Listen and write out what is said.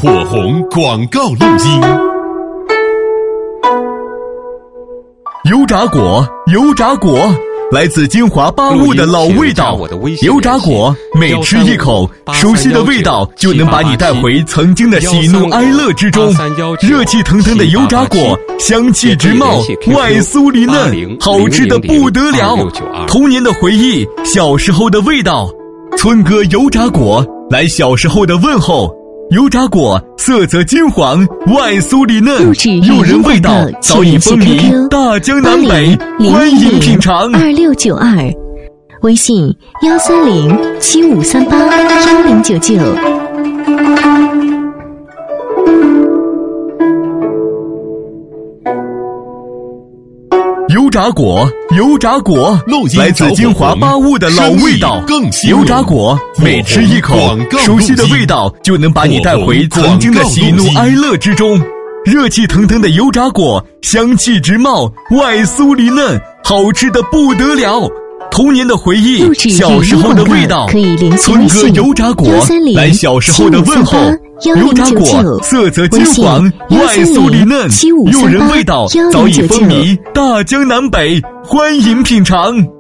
火红广告录音。 油炸果，油炸果，来自金华八物的老味道。油炸果，每吃一口，熟悉的味道就能把你带回曾经的喜怒哀乐之中。热气腾腾的油炸果，香气直冒，外酥里嫩，好吃的不得了。童年的回忆，小时候的味道。村哥油炸果，来小时候的问候。油炸果色泽金黄，外酥里嫩，诱人味道早已风靡大江南北，欢迎品尝。 2692，微信13075381099。 油炸果，油炸果，来自金华八物的老味道。油炸果，每吃一口，熟悉的味道就能把你带回曾经的喜怒哀乐之中。热气腾腾的油炸果，香气直冒，外酥里嫩，好吃的不得了。童年的回忆，小时候的味道。村哥油炸果，来小时候的问候。油炸果色泽金黄，外酥里嫩，诱人味道早已风靡大江南北，欢迎品尝。